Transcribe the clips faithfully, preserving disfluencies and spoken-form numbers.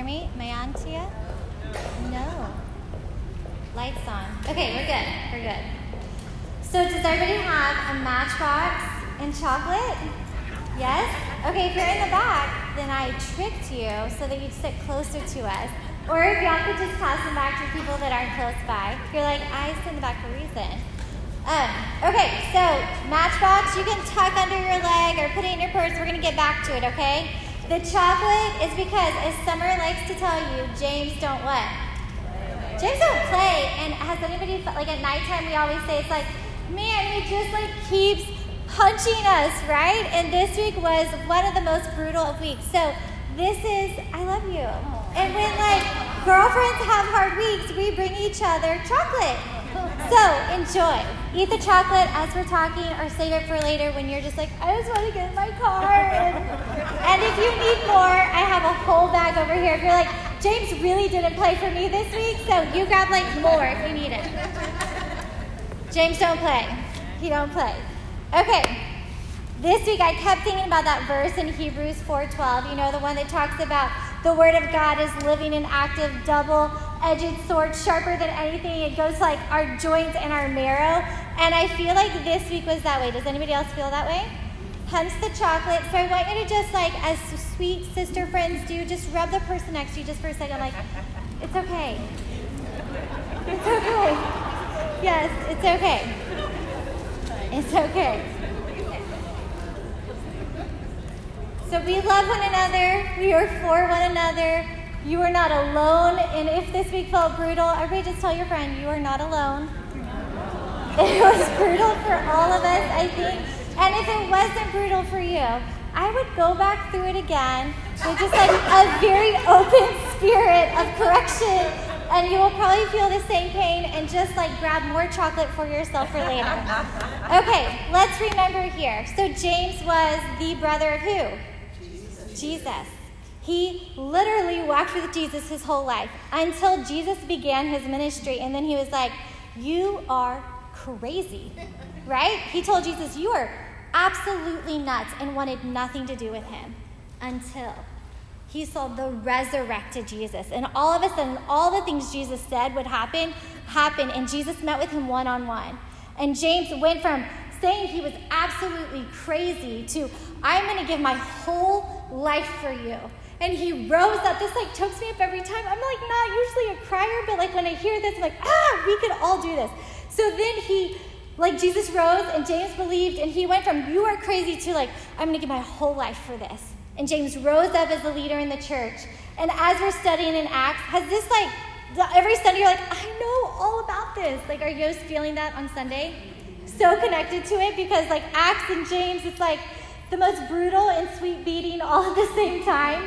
me? Am I on to you? No. Lights on. Okay, we're good. We're good. So does everybody have a matchbox and chocolate? Yes? Okay, if you're in the back, then I tricked you so that you'd sit closer to us. Or if y'all could just pass them back to people that aren't close by. You're like, I sit in the back for a reason. Um, okay, so matchbox, you can tuck under your leg or put it in your purse. We're going to get back to it, okay? The chocolate is because, as Summer likes to tell you, James don't what? James don't play. And has anybody, like at nighttime, we always say, it's like, man, he just like keeps punching us, right? And this week was one of the most brutal of weeks. So this is, I love you. And when like girlfriends have hard weeks, we bring each other chocolate. So enjoy. Eat the chocolate as we're talking, or save it for later when you're just like, I just want to get in my car. And, and if you need more, I have a whole bag over here. If you're like, James really didn't play for me this week, so you grab like more if you need it. James don't play. He don't play. Okay. This week I kept thinking about that verse in Hebrews four twelve. You know, the one that talks about the word of God is living and active, double-edged sword, sharper than anything. It goes like our joints and our marrow. And I feel like this week was that way. Does anybody else feel that way? Hence the chocolate. So I want you to just like, as sweet sister friends do, just rub the person next to you just for a second. Like, it's okay. It's okay. Yes, it's okay. It's okay. So we love one another. We are for one another. You are not alone. And if this week felt brutal, everybody just tell your friend, you are not alone. It was brutal for all of us, I think. And if it wasn't brutal for you, I would go back through it again with just like a very open spirit of correction. And you will probably feel the same pain and just like grab more chocolate for yourself for later. Okay, let's remember here. So James was the brother of who? Jesus. Jesus. He literally walked with Jesus his whole life until Jesus began his ministry. And then he was like, you are crazy, right? He told Jesus, you are absolutely nuts, and wanted nothing to do with him until he saw the resurrected Jesus. And all of a sudden, all the things Jesus said would happen, happened. And Jesus met with him one-on-one. And James went from saying he was absolutely crazy to, I'm going to give my whole life for you. And he rose up. This like chokes me up every time. I'm like not usually a crier, but like when I hear this, I'm like, ah, we could all do this. So then he, like Jesus rose and James believed, and he went from, you are crazy, to like, I'm going to give my whole life for this. And James rose up as a leader in the church. And as we're studying in Acts, has this like, every Sunday you're like, I know all about this. Like, are you guys feeling that on Sunday? So connected to it, because like Acts and James, it's like the most brutal and sweet beating all at the same time.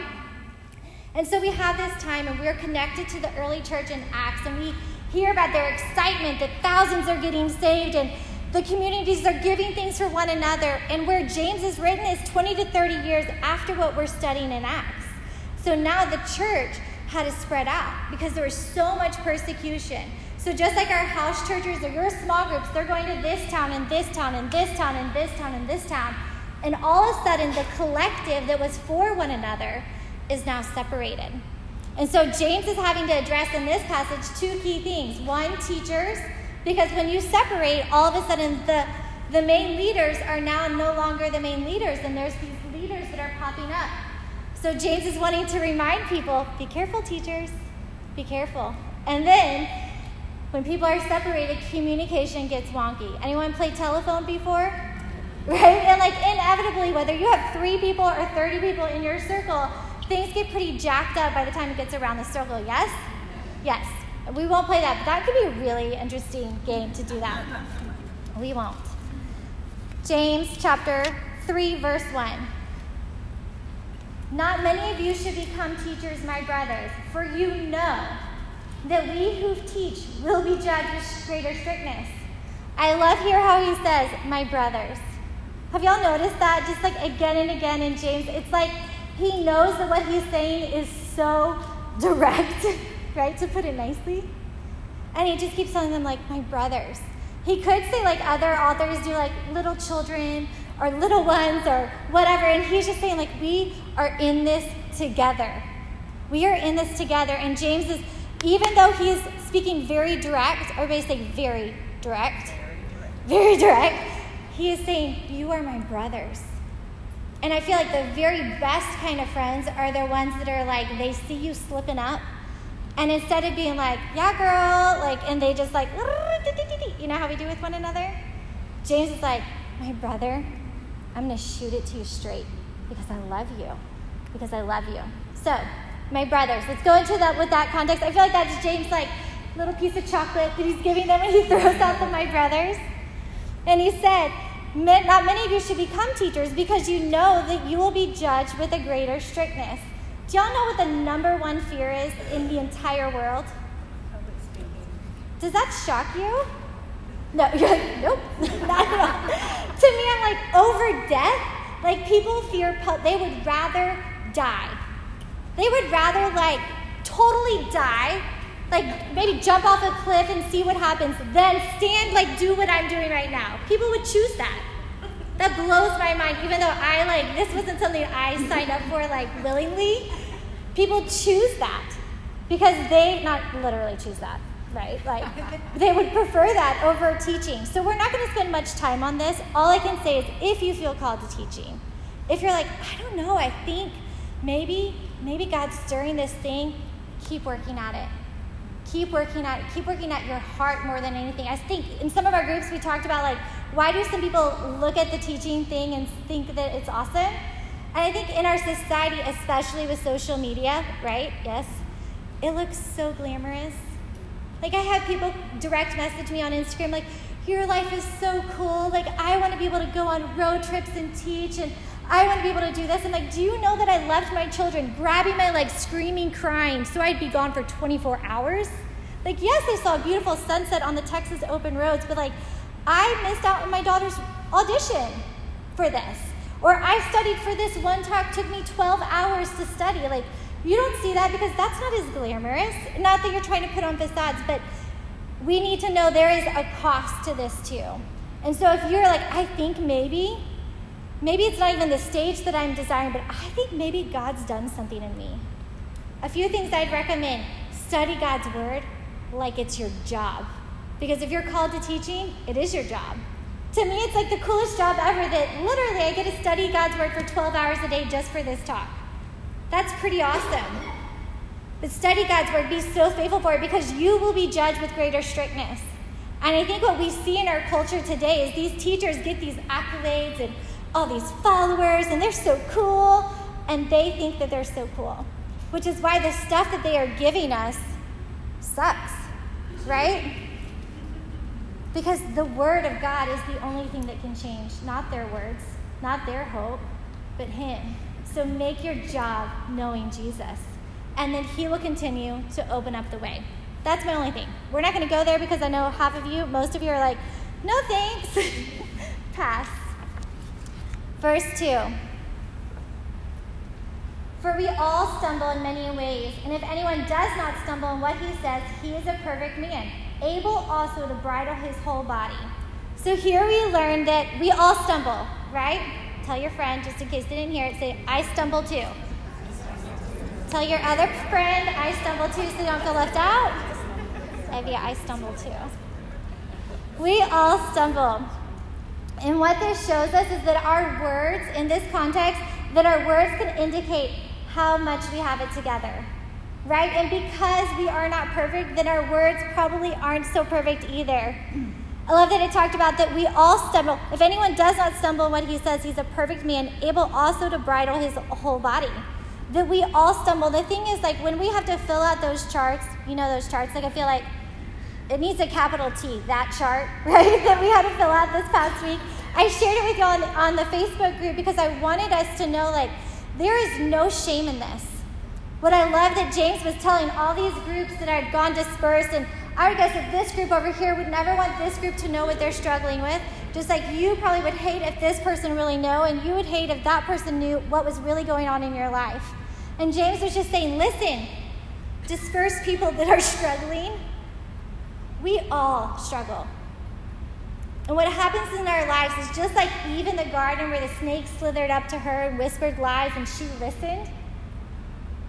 And so we have this time, and we're connected to the early church in Acts, and we hear about their excitement that thousands are getting saved, and the communities are giving things for one another. And where James is written is twenty to thirty years after what we're studying in Acts. So now the church had to spread out because there was so much persecution. So just like our house churches or your small groups, they're going to this town and this town and this town and this town and this town. And all of a sudden, the collective that was for one another is now separated. And so James is having to address in this passage two key things. One, teachers, because when you separate, all of a sudden the, the main leaders are now no longer the main leaders, and there's these leaders that are popping up. So James is wanting to remind people, be careful, teachers, be careful. And then when people are separated, communication gets wonky. Anyone play telephone before? Right? And like inevitably, whether you have three people or thirty people in your circle, things get pretty jacked up by the time it gets around the circle, yes? Yes. We won't play that, but that could be a really interesting game to do that. We won't. James chapter three, verse one. Not many of you should become teachers, my brothers, for you know that we who teach will be judged with greater strictness. I love here how he says, my brothers. Have y'all noticed that? Just like again and again in James, it's like he knows that what he's saying is so direct, right, to put it nicely. And he just keeps telling them, like, my brothers. He could say, like other authors do, like little children or little ones or whatever. And he's just saying, like, we are in this together. We are in this together. And James is, even though he's speaking very direct, everybody say very direct, very direct, he is saying, you are my brothers. And I feel like the very best kind of friends are the ones that are like, they see you slipping up, and instead of being like, yeah, girl, like, and they just like, you know how we do with one another? James is like, my brother, I'm going to shoot it to you straight because I love you, because I love you. So, my brothers, let's go into that with that context. I feel like that's James' like little piece of chocolate that he's giving them, and he throws out the my brothers. And he said, not many of you should become teachers because you know that you will be judged with a greater strictness. Do y'all know what the number one fear is in the entire world? Public speaking. Does that shock you? No, you're like, nope, not at all. To me, I'm like, over death, like people fear, they would rather die. They would rather like totally die, like maybe jump off a cliff and see what happens, than stand, like do what I'm doing right now. People would choose that. That blows my mind, even though I like, this wasn't something I signed up for like willingly. People choose that because they, not literally choose that, right? Like they would prefer that over teaching. So we're not going to spend much time on this. All I can say is if you feel called to teaching, if you're like, I don't know, I think maybe, maybe God's stirring this thing, keep working at it. Keep working at it. Keep working at your heart more than anything. I think in some of our groups we talked about like, why do some people look at the teaching thing and think that it's awesome? And I think in our society, especially with social media, right? Yes. It looks so glamorous. Like I have people direct message me on Instagram like, your life is so cool. Like I want to be able to go on road trips and teach, and I want to be able to do this. I'm like, do you know that I left my children grabbing my legs, screaming, crying, so I'd be gone for twenty-four hours? Like, yes, I saw a beautiful sunset on the Texas open roads, but like, I missed out on my daughter's audition for this. Or I studied for this one talk, took me twelve hours to study. Like, you don't see that because that's not as glamorous. Not that you're trying to put on facades, but we need to know there is a cost to this too. And so if you're like, I think maybe, maybe it's not even the stage that I'm desiring, but I think maybe God's done something in me. A few things I'd recommend. Study God's word like it's your job. Because if you're called to teaching, it is your job. To me, it's like the coolest job ever that literally I get to study God's word for twelve hours a day just for this talk. That's pretty awesome. But study God's word, be so faithful for it because you will be judged with greater strictness. And I think what we see in our culture today is these teachers get these accolades and all these followers, and they're so cool, and they think that they're so cool, which is why the stuff that they are giving us sucks, right? Because the word of God is the only thing that can change, not their words, not their hope, but him. So make your job knowing Jesus, and then he will continue to open up the way. That's my only thing. We're not going to go there because I know half of you, most of you are like, no thanks. Pass. Verse two. For we all stumble in many ways, and if anyone does not stumble in what he says, he is a perfect man, able also to bridle his whole body. So here we learn that we all stumble, right? Tell your friend, just in case they didn't hear it, say, I stumble too. Tell your other friend, I stumble too, so they don't feel left out. Say, yeah, I stumble too. We all stumble. And what this shows us is that our words, in this context, that our words can indicate how much we have it together, right? And because we are not perfect, then our words probably aren't so perfect either. I love that it talked about that we all stumble. If anyone does not stumble in what he says, he's a perfect man, able also to bridle his whole body. That we all stumble. The thing is, like, when we have to fill out those charts, you know those charts, like I feel like it needs a capital T, that chart, right, that we had to fill out this past week. I shared it with y'all on the, on the Facebook group because I wanted us to know, like, there is no shame in this. What I love that James was telling all these groups that had gone dispersed, and I would guess that this group over here would never want this group to know what they're struggling with, just like you probably would hate if this person really knew, and you would hate if that person knew what was really going on in your life. And James was just saying, listen, disperse people that are struggling. We all struggle. And what happens in our lives is just like Eve in the garden where the snake slithered up to her and whispered lies and she listened.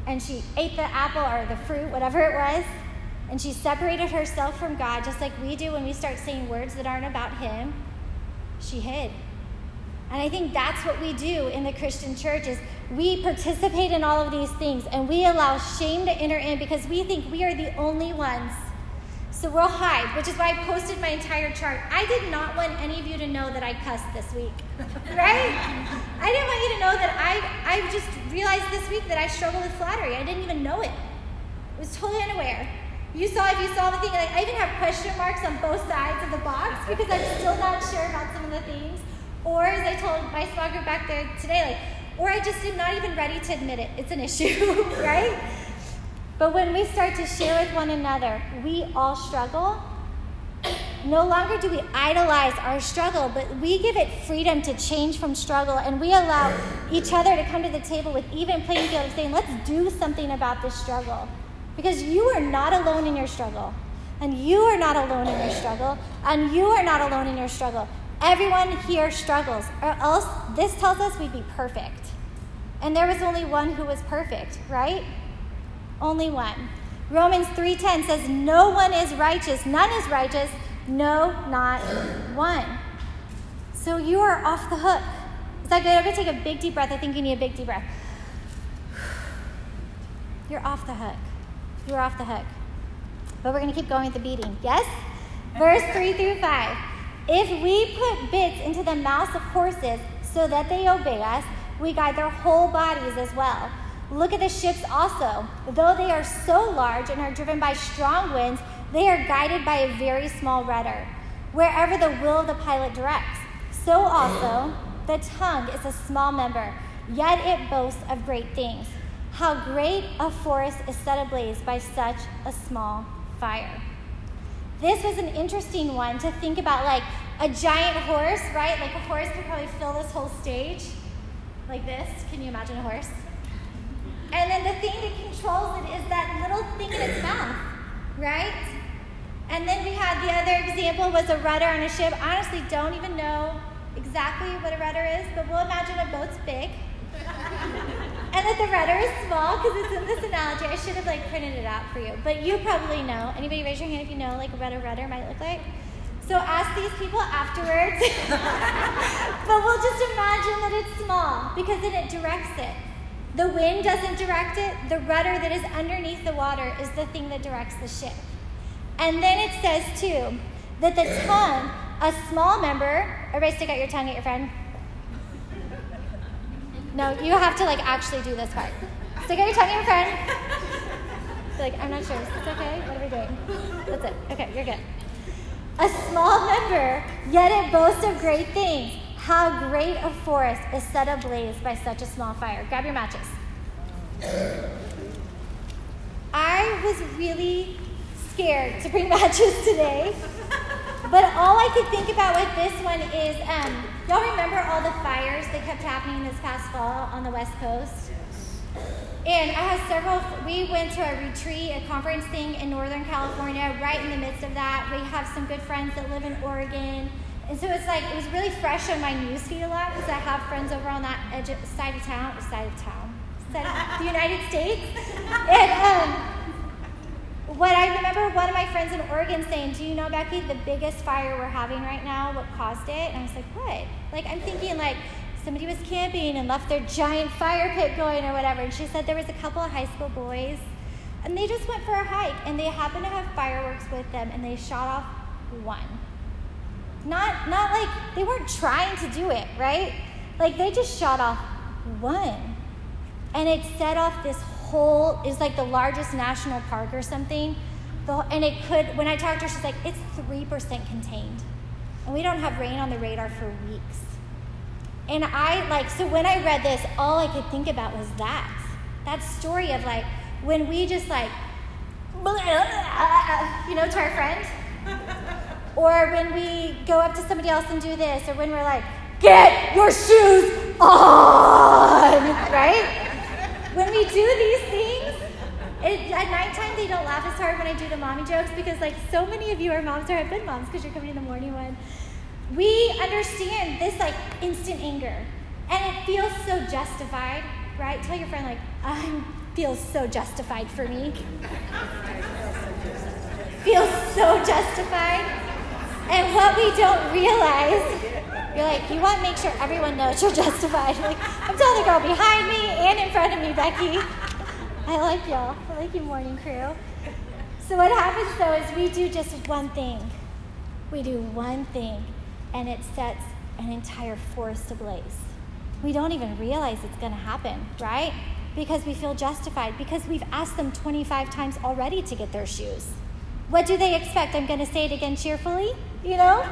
and she ate the apple or the fruit, whatever it was, and she separated herself from God, just like we do when we start saying words that aren't about him. She hid. And I think that's what we do in the Christian church is we participate in all of these things, and we allow shame to enter in because we think we are the only ones. So we'll hide, which is why I posted my entire chart. I did not want any of you to know that I cussed this week, right? I didn't want you to know that I, I just realized this week that I struggle with flattery. I didn't even know it. I was totally unaware. You saw, if you saw the thing, like, I even have question marks on both sides of the box because I'm still not sure about some of the things. Or as I told my small group back there today, like, or I just am not even ready to admit it. It's an issue, right? But when we start to share with one another, we all struggle. No longer do we idolize our struggle, but we give it freedom to change from struggle, and we allow each other to come to the table with even playing field of saying, let's do something about this struggle. Because you are not alone in your struggle, and you are not alone in your struggle, and you are not alone in your struggle. Everyone here struggles, or else this tells us we'd be perfect. And there was only one who was perfect, right? Only one. Romans three ten says, no one is righteous. None is righteous. No, not one. So you are off the hook. Is that good? I'm going to take a big deep breath. I think you need a big deep breath. You're off the hook. You're off the hook. But we're going to keep going with the beating. Yes? Verse three through five. If we put bits into the mouths of horses so that they obey us, we guide their whole bodies as well. Look at the ships also. Though they are so large and are driven by strong winds, they are guided by a very small rudder, wherever the will of the pilot directs. So also, the tongue is a small member, yet it boasts of great things. How great a forest is set ablaze by such a small fire. This was an interesting one to think about, like a giant horse, right? Like a horse could probably fill this whole stage like this. Can you imagine a horse? And then the thing that controls it is that little thing in its mouth, right? And then we had the other example was a rudder on a ship. Honestly, don't even know exactly what a rudder is, but we'll imagine a boat's big. And that the rudder is small because it's in this analogy. I should have like printed it out for you, but you probably know. Anybody raise your hand if you know like what a rudder might look like? So ask these people afterwards. But we'll just imagine that it's small because then it directs it. The wind doesn't direct it. The rudder that is underneath the water is the thing that directs the ship. And then it says too that the tongue, a small member, everybody stick out your tongue at your friend. No, you have to like actually do this part. Stick out your tongue at your friend. Be like, I'm not sure. Is this okay? What are we doing? That's it. Okay, you're good. A small member, yet it boasts of great things. How great a forest is set ablaze by such a small fire. Grab your matches. I was really scared to bring matches today. But all I could think about with this one is, um, y'all remember all the fires that kept happening this past fall on the West Coast? And I had several, we went to a retreat, a conference thing in Northern California, right in the midst of that. We have some good friends that live in Oregon. And so it's like, it was really fresh on my newsfeed a lot because I have friends over on that edge of, side of town, side of town, side of the United States. And um, what I remember one of my friends in Oregon saying, do you know, Becky, the biggest fire we're having right now, what caused it? And I was like, what? Like, I'm thinking like somebody was camping and left their giant fire pit going or whatever. And she said there was a couple of high school boys and they just went for a hike and they happened to have fireworks with them and they shot off one. Not, not like they weren't trying to do it, right? Like they just shot off one. And it set off this whole, is like the largest national park or something. The, and it could, when I talked to her, she's like, it's three percent contained. And we don't have rain on the radar for weeks. And I like, so when I read this, all I could think about was that. That story of like, when we just like, you know, to our friend. Or when we go up to somebody else and do this. Or when we're like, get your shoes on, right? When we do these things, it, at nighttime they don't laugh as hard when I do the mommy jokes because like so many of you are moms or have been moms because you're coming in the morning one. We understand this like instant anger and it feels so justified, right? Tell your friend like, I'm feels so justified for me. Feels so justified. And what we don't realize, you're like, you want to make sure everyone knows you're justified. You're like, I'm telling the girl behind me and in front of me, Becky. I like y'all. I like you, morning crew. So what happens, though, is we do just one thing. We do one thing, and it sets an entire forest ablaze. We don't even realize it's going to happen, right? Because we feel justified, because we've asked them twenty-five times already to get their shoes. What do they expect? I'm going to say it again cheerfully, you know?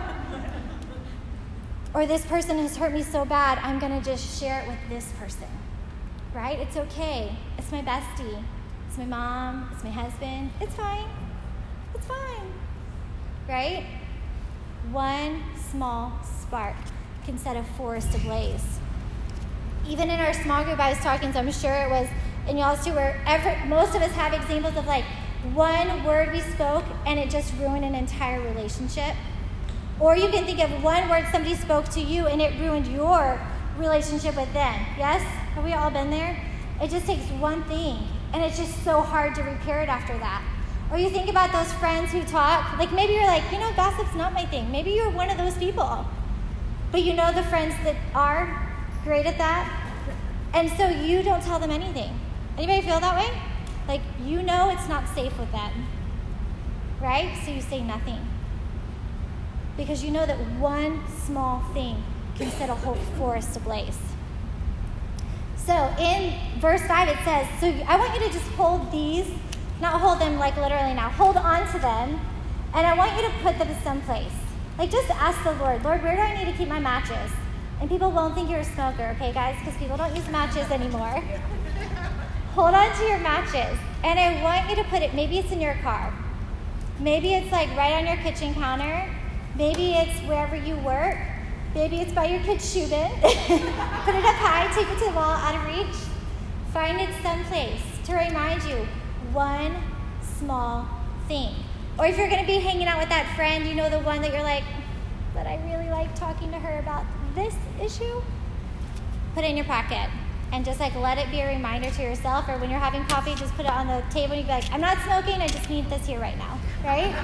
Or this person has hurt me so bad, I'm going to just share it with this person, right? It's okay. It's my bestie. It's my mom. It's my husband. It's fine. It's fine, right? One small spark can set a forest ablaze. Even in our small group I was talking, so I'm sure it was in y'all's too, where every, most of us have examples of like one word we spoke and it just ruined an entire relationship. Or you can think of one word somebody spoke to you and it ruined your relationship with them. Yes? Have we all been there? It just takes one thing, and it's just so hard to repair it after that. Or you think about those friends who talk, like maybe you're like, you know, gossip's not my thing. Maybe you're one of those people. But you know the friends that are great at that, and so you don't tell them anything. Anybody feel that way? Like, you know it's not safe with them, right? So you say nothing. Because you know that one small thing can set a whole forest ablaze. So in verse five it says, so I want you to just hold these, not hold them like literally now, hold on to them, and I want you to put them someplace. Like, just ask the Lord, Lord, where do I need to keep my matches? And people won't think you're a smoker, okay, guys? Because people don't use matches anymore. Hold on to your matches. And I want you to put it, maybe it's in your car. Maybe it's like right on your kitchen counter. Maybe it's wherever you work. Maybe it's by your kid's shoe bin. Put it up high, take it to the wall, out of reach. Find it someplace to remind you one small thing. Or if you're going to be hanging out with that friend, you know, the one that you're like, but I really like talking to her about this issue, put it in your pocket and just like let it be a reminder to yourself. Or when you're having coffee, just put it on the table and you be like, I'm not smoking, I just need this here right now, right?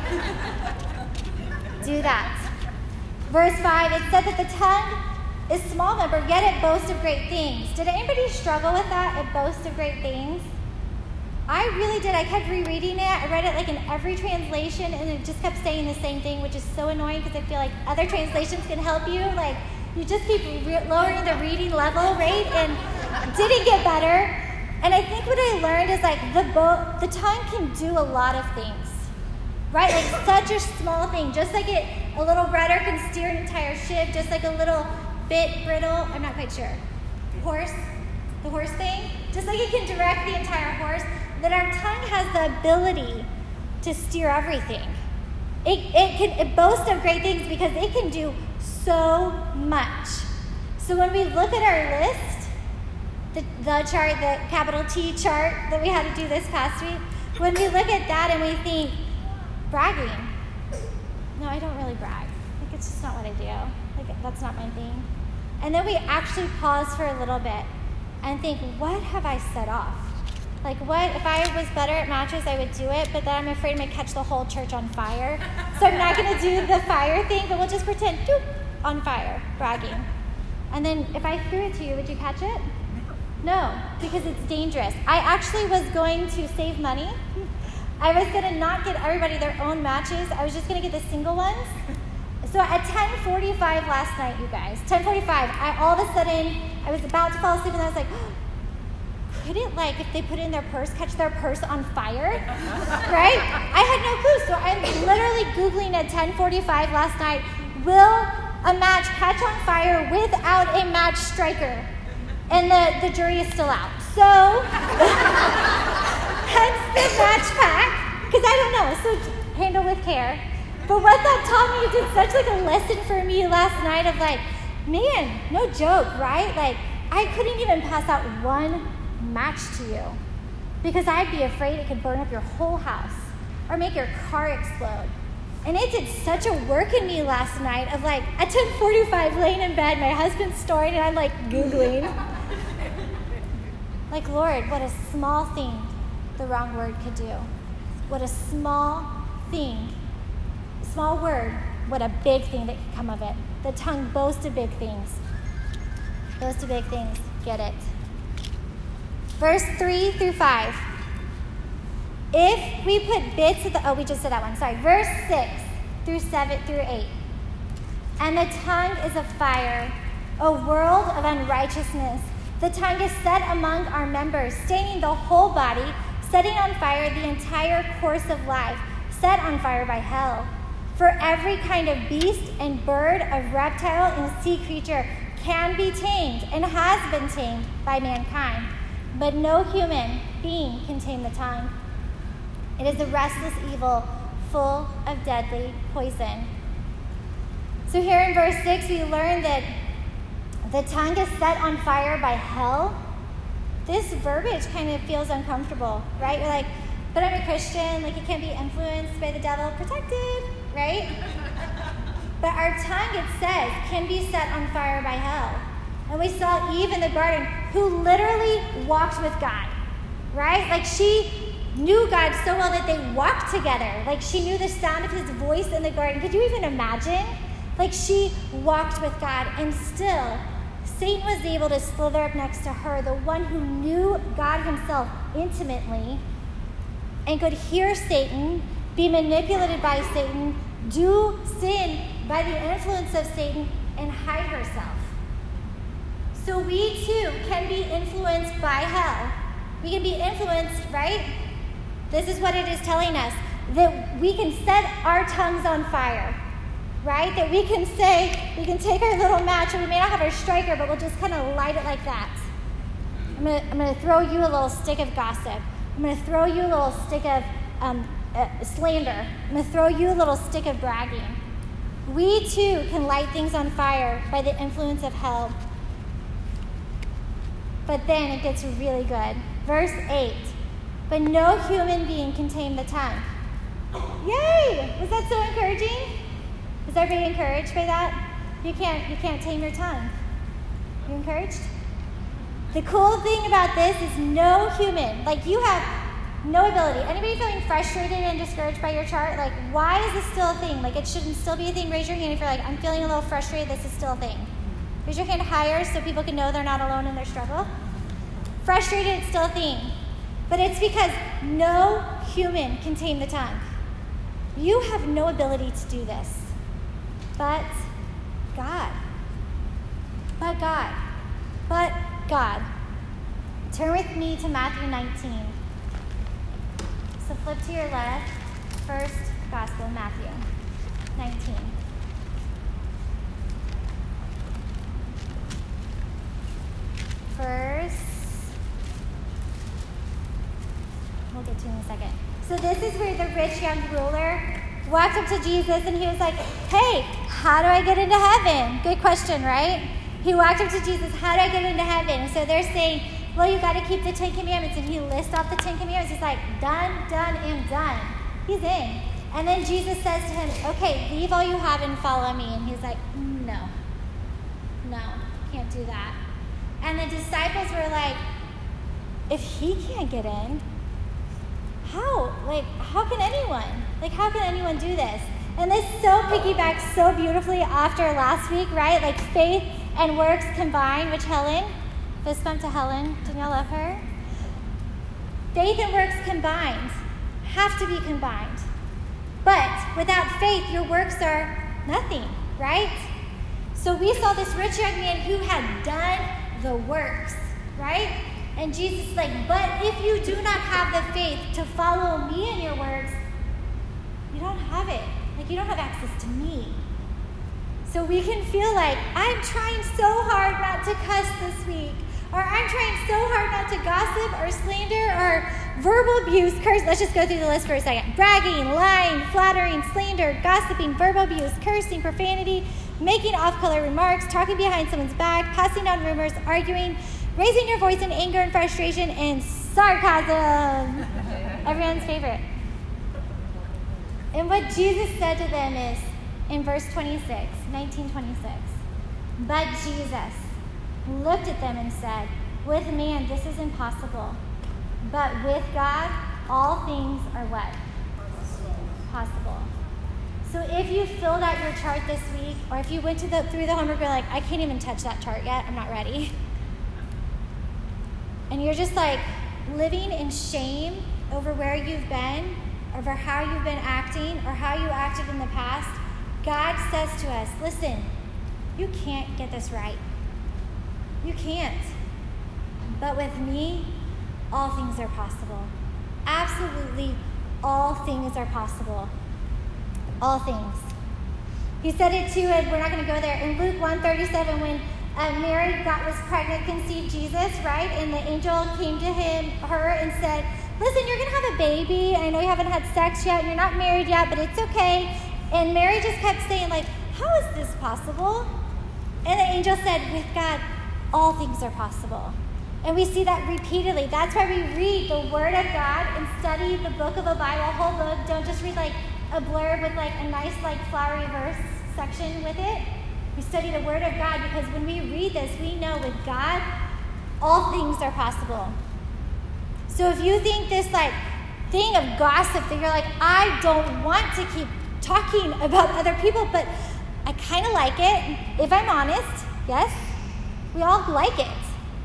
Do that. Verse five, it said that the tongue is small member, yet it boasts of great things. Did anybody struggle with that? It boasts of great things? I really did. I kept rereading it. I read it like in every translation, and it just kept saying the same thing, which is so annoying because I feel like other translations can help you. Like, you just keep re- lowering the reading level, right? And it didn't get better. And I think what I learned is like the bo- the tongue can do a lot of things, right? Like such a small thing, just like it, a little rudder can steer an entire ship, just like a little bit brittle. I'm not quite sure. Horse, the horse thing, just like it can direct the entire horse. That our tongue has the ability to steer everything. It it can it boasts of great things because it can do so much. So when we look at our list, the, the chart, the capital T chart that we had to do this past week, when we look at that and we think, bragging. No, I don't really brag. Like, it's just not what I do. Like, that's not my thing. And then we actually pause for a little bit and think, what have I set off? Like, what, if I was better at matches, I would do it, but then I'm afraid I'm going to catch the whole church on fire. So I'm not going to do the fire thing, but we'll just pretend, doop, on fire, bragging. And then if I threw it to you, would you catch it? No, because it's dangerous. I actually was going to save money. I was going to not get everybody their own matches. I was just going to get the single ones. So at ten forty-five last night, you guys, ten forty-five, I all of a sudden, I was about to fall asleep, and I was like, couldn't, like, if they put it in their purse, catch their purse on fire, right? I had no clue, so I'm literally Googling at ten forty-five last night, will a match catch on fire without a match striker? And the, the jury is still out. So, hence the match pack, because I don't know, so handle with care. But what that taught me, it did such like a lesson for me last night of like, man, no joke, right? Like, I couldn't even pass out one match to you because I'd be afraid it could burn up your whole house or make your car explode. And it did such a work in me last night of like, at ten forty-five, laying in bed, my husband's snoring, and I'm like Googling. Like, Lord, what a small thing the wrong word could do. What a small thing, small word, what a big thing that could come of it. The tongue boasts of big things. Boasts of big things. Get it. Verse three through five. If we put bits of the, oh, we just said that one, sorry. Verse six through seven through eight. And the tongue is a fire, a world of unrighteousness. The tongue is set among our members, staining the whole body, setting on fire the entire course of life, set on fire by hell. For every kind of beast and bird, of reptile and sea creature can be tamed and has been tamed by mankind. But no human being can tame the tongue. It is a restless evil, full of deadly poison. So here in verse six, we learn that the tongue is set on fire by hell. This verbiage kind of feels uncomfortable, right? You're like, but I'm a Christian, like it can't be influenced by the devil, protected, right? But our tongue, it says, can be set on fire by hell. And we saw Eve in the garden, who literally walked with God, right? Like she knew God so well that they walked together. Like she knew the sound of his voice in the garden. Could you even imagine? Like she walked with God, and still Satan was able to slither up next to her, the one who knew God himself intimately and could hear Satan, be manipulated by Satan, do sin by the influence of Satan, and hide herself. So we too can be influenced by hell. We can be influenced, right? This is what it is telling us, that we can set our tongues on fire, right? That we can say, we can take our little match, and we may not have our striker, but we'll just kind of light it like that. I'm gonna, I'm gonna throw you a little stick of gossip. I'm gonna throw you a little stick of um, uh, slander. I'm gonna throw you a little stick of bragging. We too can light things on fire by the influence of hell. But then it gets really good. Verse eight. But no human being can tame the tongue. Yay! Was that so encouraging? Was everybody encouraged by that? You can't, you can't tame your tongue. You encouraged? The cool thing about this is no human, like you have no ability. Anybody feeling frustrated and discouraged by your chart? Like, why is this still a thing? Like, it shouldn't still be a thing. Raise your hand if you're like, I'm feeling a little frustrated, this is still a thing. Raise your hand higher so people can know they're not alone in their struggle. Frustrated, it's still a thing. But it's because no human can tame the tongue. You have no ability to do this. But God. But God. But God. Turn with me to Matthew nineteen. So flip to your left. First Gospel, Matthew nineteen. Verse. We'll get to it in a second. So this is where the rich young ruler walked up to Jesus and he was like, hey, how do I get into heaven? Good question, right? He walked up to Jesus, how do I get into heaven? So they're saying, well, you got to keep the Ten Commandments. And he lists off the Ten Commandments. He's like, done, done, and done. He's in. And then Jesus says to him, okay, leave all you have and follow me. And he's like, no, no, can't do that. And the disciples were like, if he can't get in, how? Like, how can anyone? Like, how can anyone do this? And this so piggybacks so beautifully after last week, right? Like, faith and works combined, which Helen, fist bump to Helen, didn't y'all love her? Faith and works combined have to be combined. But without faith, your works are nothing, right? So we saw this rich young man who had done the works, right? And Jesus is like, but if you do not have the faith to follow me in your works, you don't have it. Like, you don't have access to me. So we can feel like, I'm trying so hard not to cuss this week. Or I'm trying so hard not to gossip or slander or verbal abuse, curse. Let's just go through the list for a second. Bragging, lying, flattering, slander, gossiping, verbal abuse, cursing, profanity, making off-color remarks, talking behind someone's back, passing on rumors, arguing, raising your voice in anger and frustration, and sarcasm. Everyone's favorite. And what Jesus said to them is, in verse twenty-six, nineteen twenty-six, but Jesus looked at them and said, With man, this is impossible. But with God, all things are what? Possible. So if you filled out your chart this week, or if you went to the, through the homework, you're like, I can't even touch that chart yet. I'm not ready. And you're just like living in shame over where you've been, over how you've been acting, or how you acted in the past, God says to us, listen, you can't get this right. You can't. But with me, all things are possible. Absolutely all things are possible. All things. He said it too, and we're not going to go there. In Luke one thirty-seven, when uh, Mary got was pregnant, conceived Jesus, right? And the angel came to him, her, and said, listen, you're going to have a baby. I know you haven't had sex yet, and you're not married yet, but it's okay. And Mary just kept saying, like, how is this possible? And the angel said, with God, all things are possible. And we see that repeatedly. That's why we read the Word of God and study the book of the Bible, a whole book. Don't just read like a blurb with like a nice like flowery verse section with it. We study the Word of God because when we read this, we know with God, all things are possible. So if you think this like thing of gossip that you're like, I don't want to keep talking about other people, but I kind of like it. If I'm honest, yes, we all like it.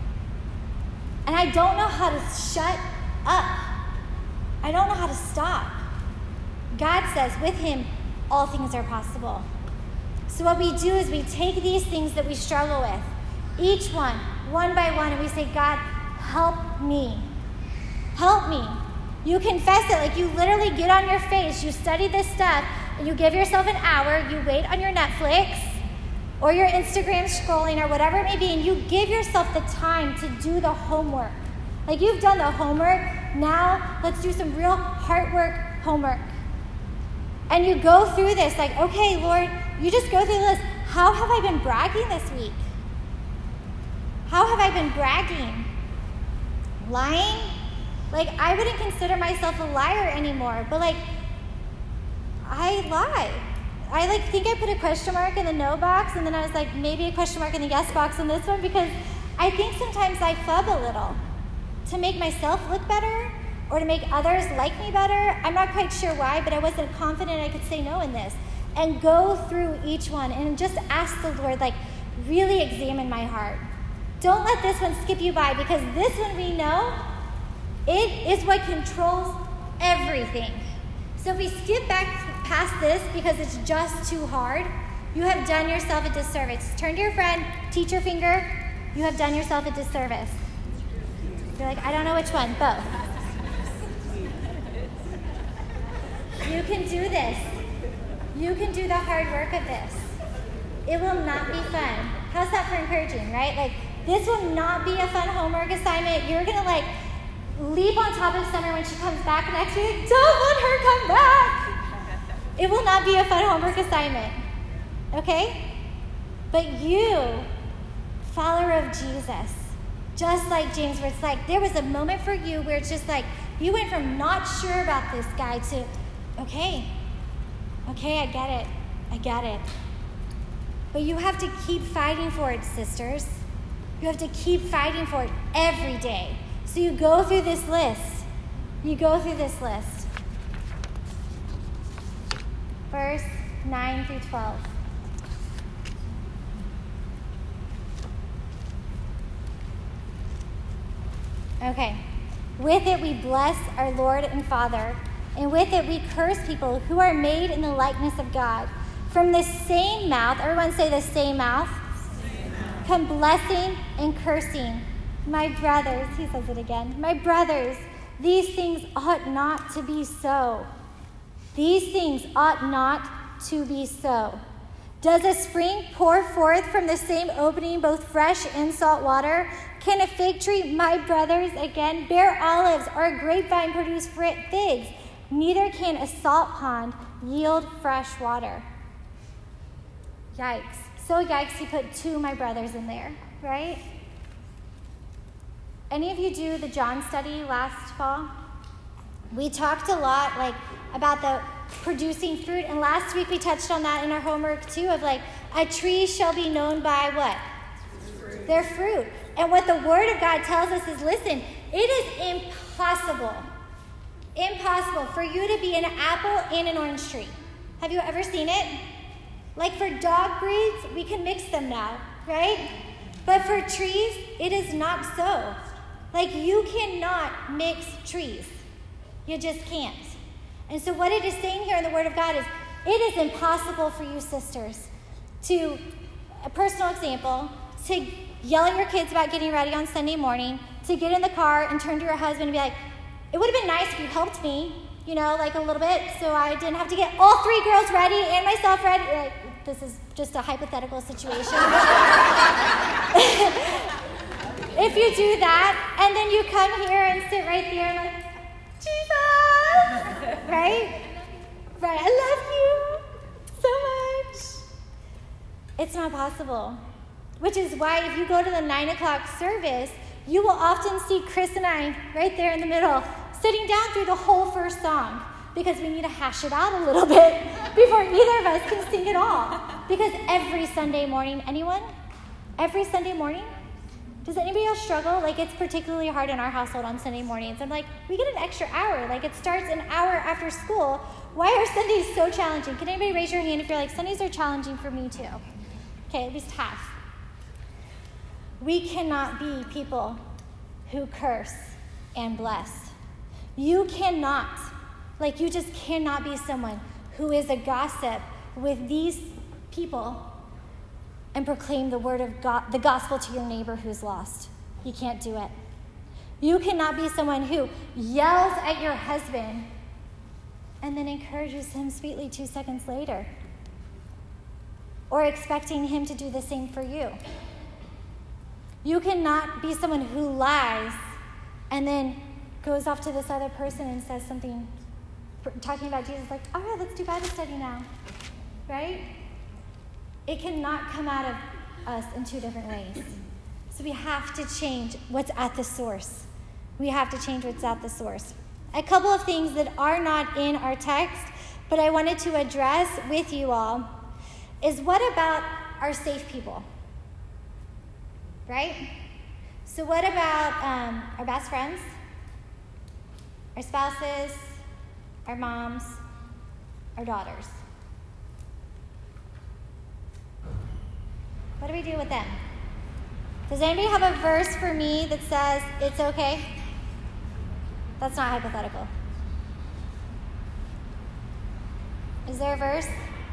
And I don't know how to shut up. I don't know how to stop. God says with him, all things are possible. So what we do is we take these things that we struggle with, each one, one by one, and we say, God, help me. Help me. You confess it, like you literally get on your face, you study this stuff, and you give yourself an hour, you wait on your Netflix, or your Instagram scrolling, or whatever it may be, and you give yourself the time to do the homework. Like you've done the homework, now let's do some real heart work homework. And you go through this, like, okay, Lord, you just go through the list. How have I been bragging this week? How have I been bragging? Lying? Like, I wouldn't consider myself a liar anymore, but like, I lie. I like think I put a question mark in the no box, and then I was like, maybe a question mark in the yes box on this one, because I think sometimes I flub a little to make myself look better or to make others like me better. I'm not quite sure why, but I wasn't confident I could say no in this. And go through each one and just ask the Lord, like, really examine my heart. Don't let this one skip you by, because this one we know, it is what controls everything. So if we skip back past this because it's just too hard, you have done yourself a disservice. Turn to your friend, teach your finger, you have done yourself a disservice. You're like, I don't know which one, both. You can do this. You can do the hard work of this. It will not be fun. How's that for encouraging, right? Like, this will not be a fun homework assignment. You're going to, like, leap on top of Summer when she comes back next week. Don't let her come back. It will not be a fun homework assignment. Okay? But you, follower of Jesus, just like James, where it's like, there was a moment for you where it's just like, you went from not sure about this guy to, okay, okay, I get it. I get it. But you have to keep fighting for it, sisters. You have to keep fighting for it every day. So you go through this list. You go through this list. Verse nine through twelve. Okay. With it we bless our Lord and Father, and with it we curse people who are made in the likeness of God. From the same mouth, everyone say the same mouth, same mouth. Come blessing and cursing. My brothers, he says it again, my brothers, these things ought not to be so. These things ought not to be so. Does a spring pour forth from the same opening both fresh and salt water? Can a fig tree, my brothers, again, bear olives, or a grapevine produce figs? Neither can a salt pond yield fresh water. Yikes. So yikes, he put two my brothers in there, right? Any of you do the John study last fall? We talked a lot like about the producing fruit, and last week we touched on that in our homework too, of like, a tree shall be known by what? They're fruit. And what the Word of God tells us is, listen, it is impossible, impossible for you to be an apple and an orange tree. Have you ever seen it? Like for dog breeds, we can mix them now, right? But for trees, it is not so. Like you cannot mix trees. You just can't. And so what it is saying here in the Word of God is, it is impossible for you sisters to, a personal example, to yell at your kids about getting ready on Sunday morning, to get in the car and turn to your husband and be like, it would have been nice if you helped me, you know, like a little bit, so I didn't have to get all three girls ready and myself ready. Uh, this is just a hypothetical situation. If you do that, and then you come here and sit right there and like, Jesus, right? Right, I love you so much. It's not possible. Which is why if you go to the nine o'clock service, you will often see Chris and I right there in the middle, sitting down through the whole first song, because we need to hash it out a little bit before either of us can sing it all. Because every Sunday morning, anyone? Every Sunday morning? Does anybody else struggle? Like, it's particularly hard in our household on Sunday mornings. I'm like, we get an extra hour. Like, it starts an hour after school. Why are Sundays so challenging? Can anybody raise your hand if you're like, Sundays are challenging for me too? Okay, at least half. We cannot be people who curse and bless. You cannot, like you just cannot be someone who is a gossip with these people and proclaim the word of God, the gospel to your neighbor who's lost. You can't do it. You cannot be someone who yells at your husband and then encourages him sweetly two seconds later, or expecting him to do the same for you. You cannot be someone who lies and then goes off to this other person and says something, talking about Jesus, like, all right, let's do Bible study now, right? It cannot come out of us in two different ways. So we have to change what's at the source. We have to change what's at the source. A couple of things that are not in our text, but I wanted to address with you all, is what about our safe people? Right? So what about um, our best friends, our spouses, our moms, our daughters? What do we do with them? Does anybody have a verse for me that says it's okay? That's not hypothetical. Is there a verse?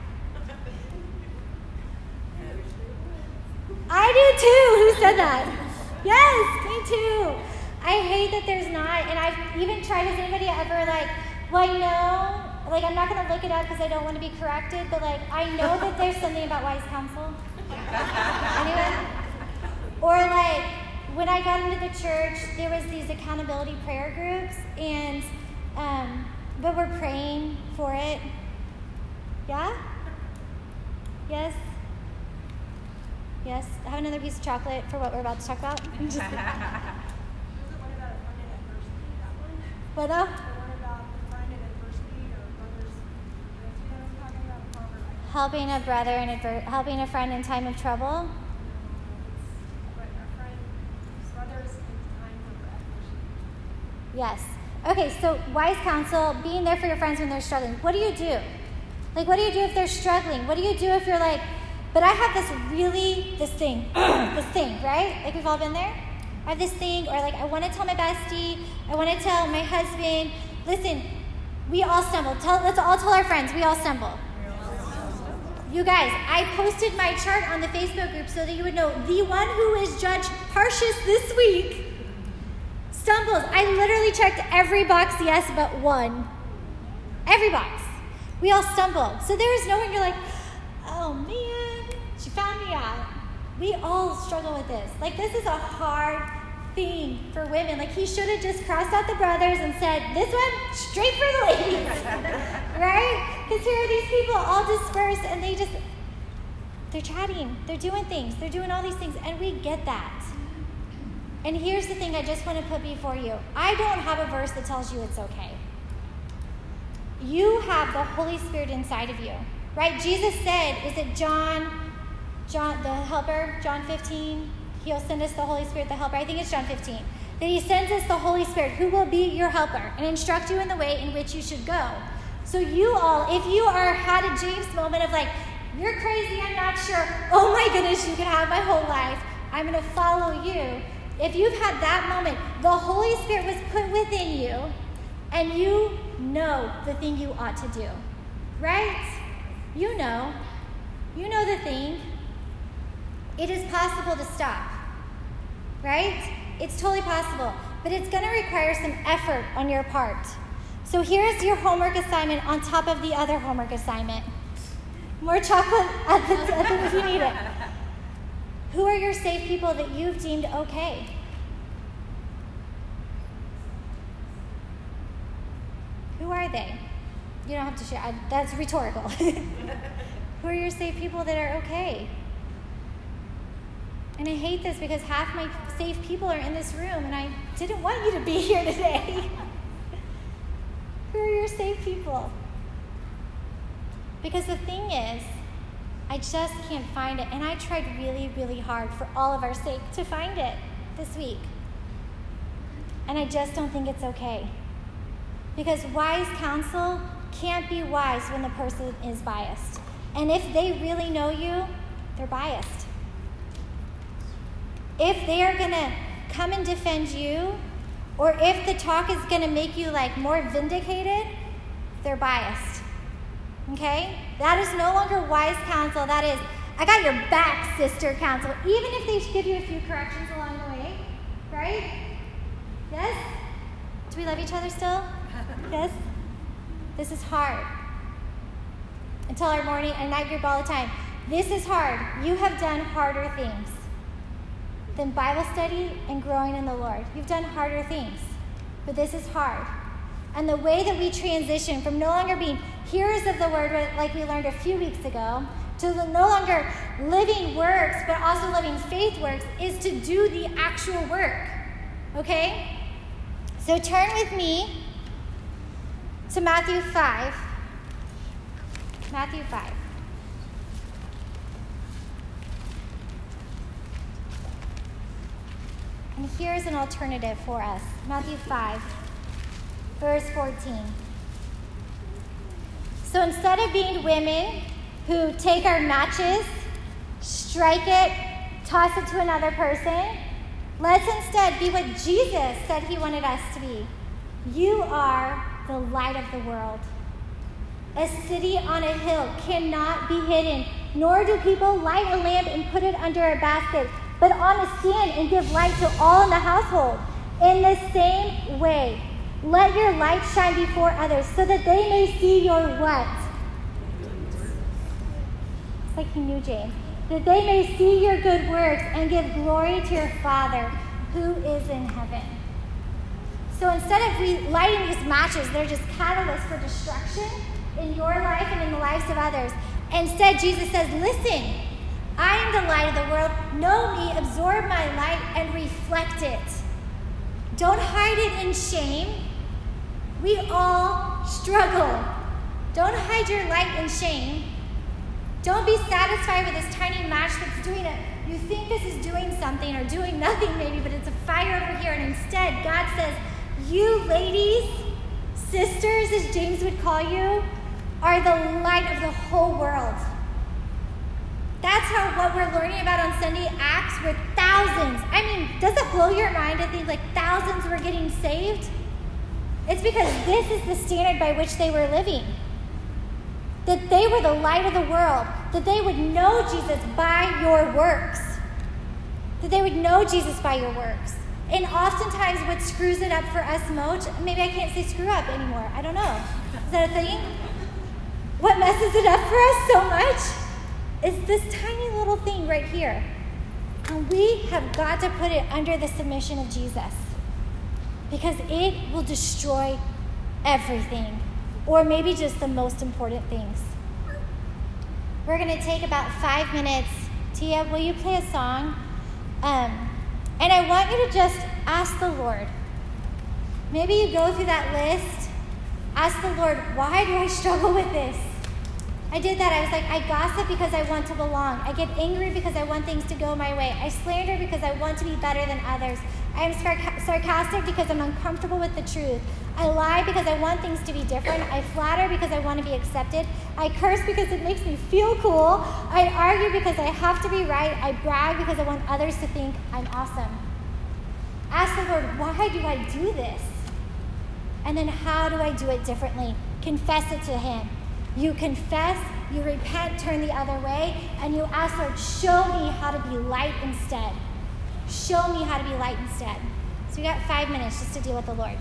I do too. Who said that? Yes, me too. I hate that there's not, and I've even tried. Has anybody ever like, well, I know, like I'm not going to look it up because I don't want to be corrected, but like I know that there's something about wise counsel. Anyone? Or like when I got into the church, there was these accountability prayer groups, and um, but we're praying for it. Yeah? Yes? Yes? Have another piece of chocolate for what we're about to talk about? Just what though? Helping a brother and adver- helping a friend in time of trouble. Yes. Okay, so wise counsel, being there for your friends when they're struggling. What do you do? Like, what do you do if they're struggling? What do you do if you're like, but I have this really, this thing, this thing, right? Like, we've all been there. I have this thing, or like, I want to tell my bestie, I want to tell my husband. Listen, we all stumble. Tell, let's all tell our friends, we all stumble. You guys, I posted my chart on the Facebook group so that you would know the one who is Judge Parshas this week stumbles. I literally checked every box yes but one. Every box. We all stumble. So there is no one you're like, oh man, she found me out. We all struggle with this. Like, this is a hard thing for women. Like, he should have just crossed out the brothers and said, this one, straight for the ladies. Right? Because here are these people all dispersed, and they just, they're chatting. They're doing things. They're doing all these things, and we get that. And here's the thing I just want to put before you. I don't have a verse that tells you it's okay. You have the Holy Spirit inside of you, right? Jesus said, is it John, John, the helper, John fifteen? he'll send us the Holy Spirit, the helper. I think it's John fifteen. That he sends us the Holy Spirit who will be your helper and instruct you in the way in which you should go. So you all, if you are had a James moment of like, you're crazy, I'm not sure, oh my goodness, you could have my whole life, I'm going to follow you. If you've had that moment, the Holy Spirit was put within you and you know the thing you ought to do, right? You know. You know the thing. It is possible to stop, right? It's totally possible, but it's going to require some effort on your part. So here's your homework assignment on top of the other homework assignment. More chocolate at the, at the, if you need it. Who are your safe people that you've deemed okay? Who are they? You don't have to share. I, that's rhetorical. Who are your safe people that are okay? And I hate this because half my safe people are in this room, and I didn't want you to be here today. Who are your safe people? Because the thing is, I just can't find it. And I tried really, really hard for all of our sake to find it this week. And I just don't think it's okay. Because wise counsel can't be wise when the person is biased. And if they really know you, they're biased. If they are going to come and defend you, or if the talk is going to make you like more vindicated, they're biased. Okay? That is no longer wise counsel. That is, I got your back, sister counsel. Even if they give you a few corrections along the way, right? Yes? Do we love each other still? Yes? This is hard. I tell our morning and night group all the time, this is hard. You have done harder things than Bible study and growing in the Lord. You've done harder things, but this is hard. And the way that we transition from no longer being hearers of the word, like we learned a few weeks ago, to the no longer living works, but also living faith works, is to do the actual work. Okay? So turn with me to Matthew five. Matthew five. And here's an alternative for us. Matthew five, verse fourteen. So instead of being women who take our matches, strike it, toss it to another person, let's instead be what Jesus said he wanted us to be. You are the light of the world. A city on a hill cannot be hidden, nor do people light a lamp and put it under a basket, but on a stand and give light to all in the household. In the same way, let your light shine before others so that they may see your what? It's like he knew James. That they may see your good works and give glory to your Father who is in heaven. So instead of re- lighting these matches, they're just catalysts for destruction in your life and in the lives of others. Instead, Jesus says, listen, I am the light of the world. Know me, absorb my light, and reflect it. Don't hide it in shame. We all struggle. Don't hide your light in shame. Don't be satisfied with this tiny match that's doing it. You think this is doing something or doing nothing maybe, but it's a fire over here. And instead, God says, you ladies, sisters, as James would call you, are the light of the whole world. That's how what we're learning about on Sunday Acts with thousands. I mean, does it blow your mind to think like thousands were getting saved? It's because this is the standard by which they were living. That they were the light of the world. That they would know Jesus by your works. That they would know Jesus by your works. And oftentimes what screws it up for us most, maybe I can't say screw up anymore. I don't know. Is that a thing? What messes it up for us so much is this tiny little thing right here. And we have got to put it under the submission of Jesus. Because it will destroy everything. Or maybe just the most important things. We're going to take about five minutes. Tia, will you play a song? Um, and I want you to just ask the Lord. Maybe you go through that list. Ask the Lord, why do I struggle with this? I did that. I was like, I gossip because I want to belong. I get angry because I want things to go my way. I slander because I want to be better than others. I am sarc- sarcastic because I'm uncomfortable with the truth. I lie because I want things to be different. I flatter because I want to be accepted. I curse because it makes me feel cool. I argue because I have to be right. I brag because I want others to think I'm awesome. Ask the Lord, why do I do this? And then how do I do it differently? Confess it to him. You confess, you repent, turn the other way, and you ask, Lord, show me how to be light instead. Show me how to be light instead. So we got five minutes just to deal with the Lord.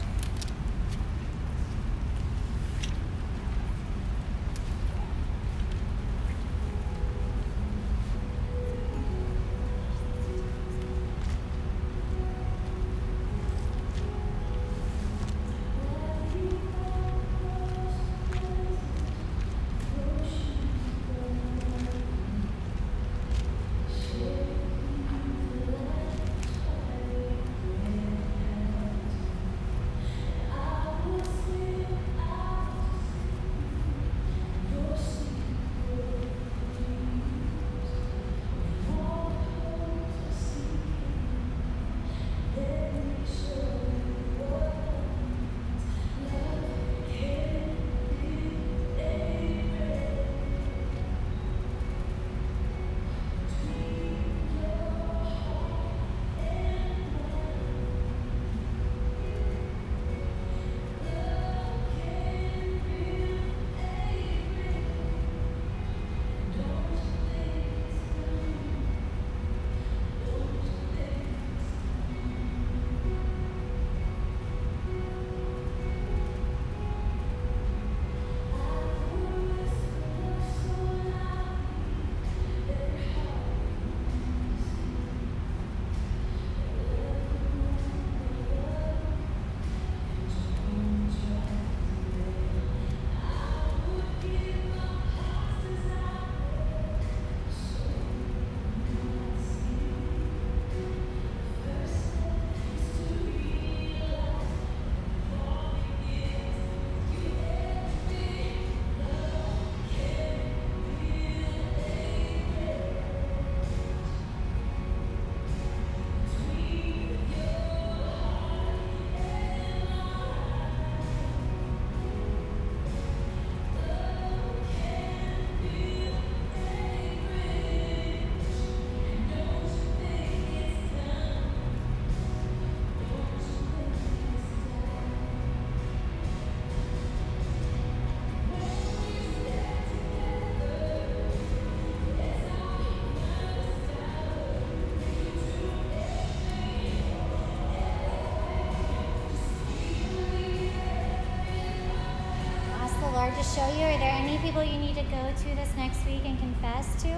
To show you, are there any people you need to go to this next week and confess to?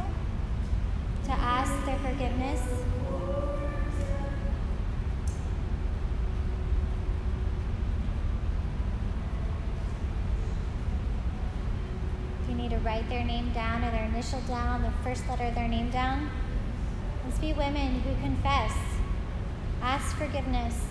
To ask their forgiveness? Do you need to write their name down or their initial down, the first letter of their name down? Let's be women who confess. Ask forgiveness.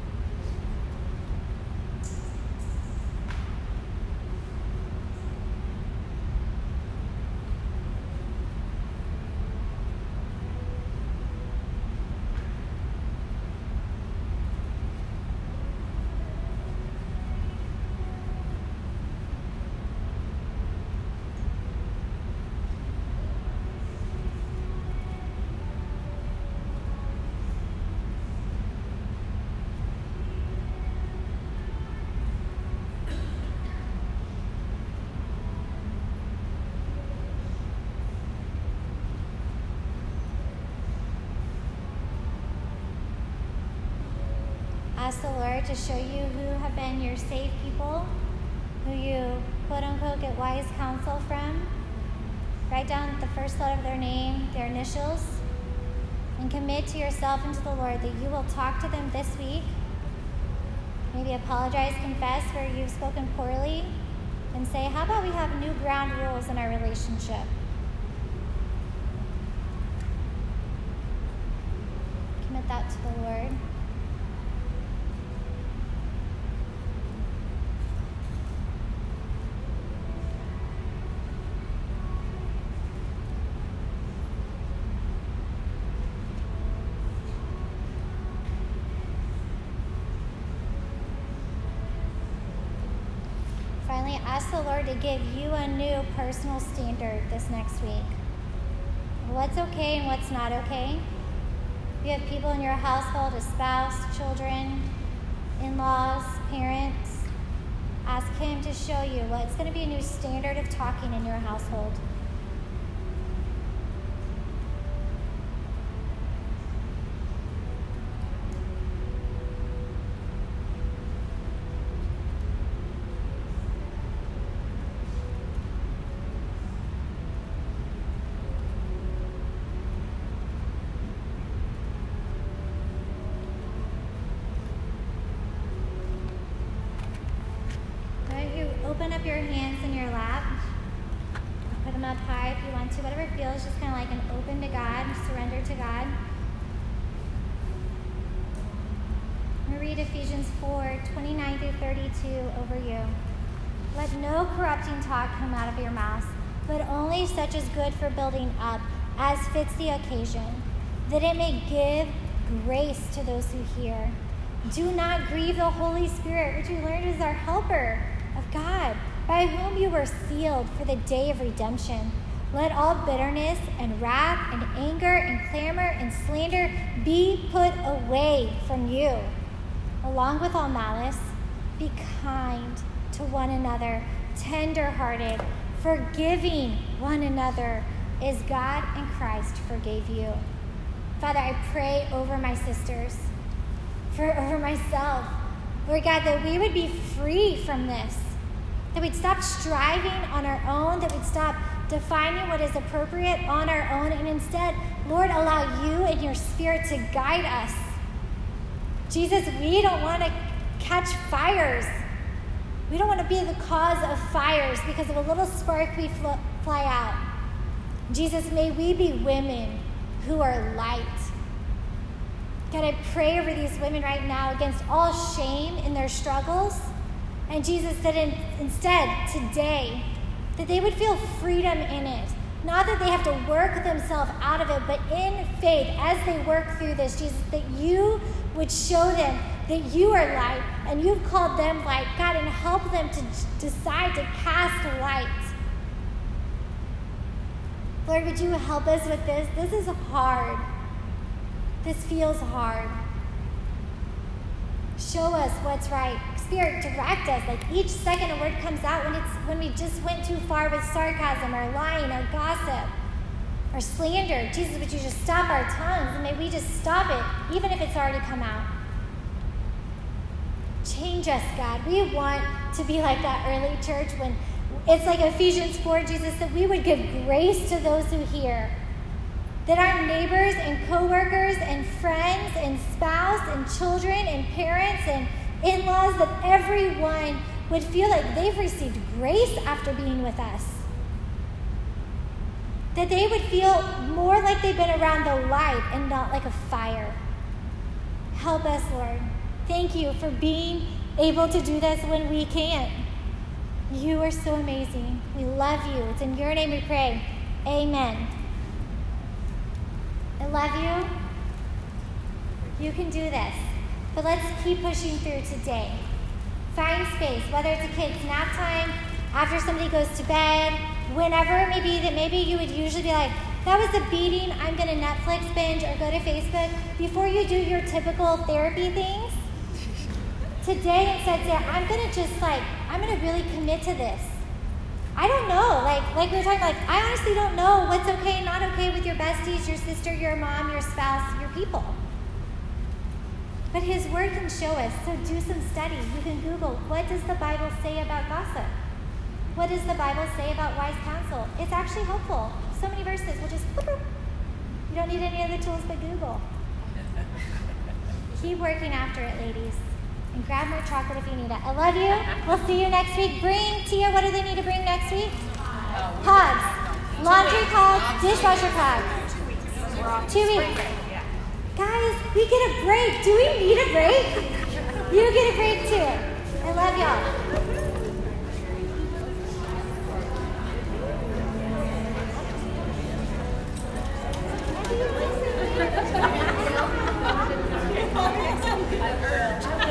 Ask the Lord to show you who have been your safe people, who you quote-unquote get wise counsel from. Write down the first letter of their name, their initials, and commit to yourself and to the Lord that you will talk to them this week. Maybe apologize, confess where you've spoken poorly, and say, how about we have new ground rules in our relationship? Commit that to the Lord. family, ask the Lord to give you a new personal standard this next week. What's okay and what's not okay. If you have people in your household, a spouse, children, in-laws, parents, ask him to show you what's going to be a new standard of talking in your household. Open up your hands in your lap. Put them up high if you want to. Whatever feels just kind of like an open to God, surrender to God. I'm going to read Ephesians four, twenty-nine through thirty-two over you. Let no corrupting talk come out of your mouths, but only such as good for building up, as fits the occasion, that it may give grace to those who hear. Do not grieve the Holy Spirit, which we learned is our helper of God, by whom you were sealed for the day of redemption. Let all bitterness and wrath and anger and clamor and slander be put away from you, along with all malice. Be kind to one another, tender-hearted, forgiving one another, as God in Christ forgave you. Father, I pray over my sisters, for over myself, Lord God, that we would be free from this, that we'd stop striving on our own, that we'd stop defining what is appropriate on our own, and instead, Lord, allow you and your Spirit to guide us. Jesus, we don't want to catch fires. We don't want to be the cause of fires because of a little spark we fl- fly out. Jesus, may we be women who are light. God, I pray over these women right now against all shame in their struggles. And Jesus, that in, instead, today, that they would feel freedom in it. Not that they have to work themselves out of it, but in faith, as they work through this, Jesus, that you would show them that you are light and you've called them light. God, and help them to decide to cast light. Lord, would you help us with this? This is hard. This feels hard. Show us what's right. Spirit, direct us. Like each second a word comes out when it's when we just went too far with sarcasm or lying or gossip or slander. Jesus, would you just stop our tongues, and may we just stop it, even if it's already come out. Change us, God. We want to be like that early church when it's like Ephesians four, Jesus, that we would give grace to those who hear. That our neighbors and coworkers and friends and spouse and children and parents and in-laws, that everyone would feel like they've received grace after being with us. That they would feel more like they've been around the light and not like a fire. Help us, Lord. Thank you for being able to do this when we can't. You are so amazing. We love you. It's in your name we pray. Amen. I love you. You can do this. But let's keep pushing through today. Find space, whether it's a kid's nap time, after somebody goes to bed, whenever it may be that maybe you would usually be like, that was a beating, I'm going to Netflix binge or go to Facebook. Before you do your typical therapy things, today instead say, I'm going to just like, I'm going to really commit to this. I don't know, like like we were talking, like I honestly don't know what's okay and not okay with your besties, your sister, your mom, your spouse, your people. But his word can show us, so do some study. You can Google, what does the Bible say about gossip? What does the Bible say about wise counsel? It's actually helpful. So many verses will just, whoop, whoop. You don't need any other tools but Google. Keep working after it, ladies. And grab more chocolate if you need it. I love you. We'll see you next week. Bring, Tia, what do they need to bring next week? Pods. Laundry pods, dishwasher pods. Two weeks. Guys, we get a break. Do we need a break? You get a break too. I love y'all. I urge